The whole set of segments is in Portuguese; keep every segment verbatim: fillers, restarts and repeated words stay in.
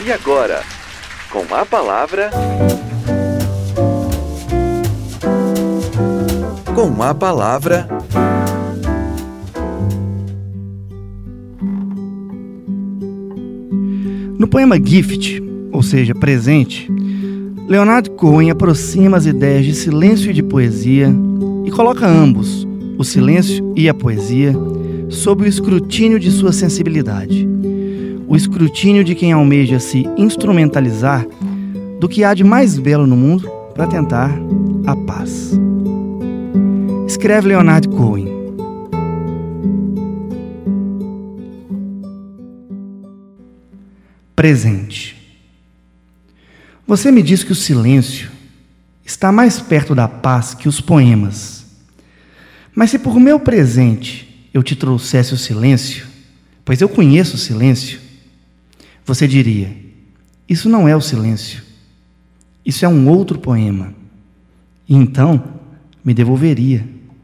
E agora, com a palavra... Com a palavra... No poema Gift, ou seja, presente, Leonard Cohen aproxima as ideias de silêncio e de poesia e coloca ambos, o silêncio e a poesia, sob o escrutínio de sua sensibilidade. O escrutínio de quem almeja se instrumentalizar do que há de mais belo no mundo para tentar a paz. Escreve Leonard Cohen. Presente. Você me diz que o silêncio está mais perto da paz que os poemas. Mas se por meu presente eu te trouxesse o silêncio, pois eu conheço o silêncio, você diria: isso não é o silêncio, isso é um outro poema. E então me devolveria.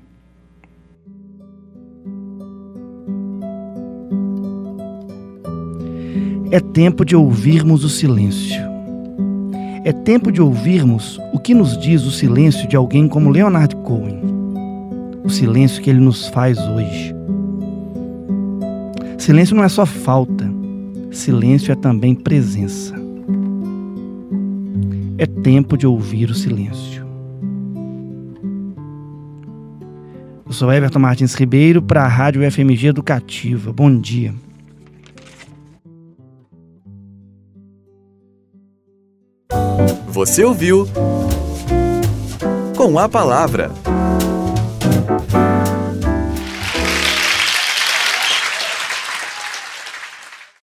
É tempo de ouvirmos o silêncio. É tempo de ouvirmos o que nos diz o silêncio de alguém como Leonard Cohen. O silêncio que ele nos faz hoje. Silêncio não é só falta. Silêncio é também presença. É tempo de ouvir o silêncio. Eu sou Everton Martins Ribeiro para a Rádio F M G Educativa. Bom dia. Você ouviu Com a Palavra.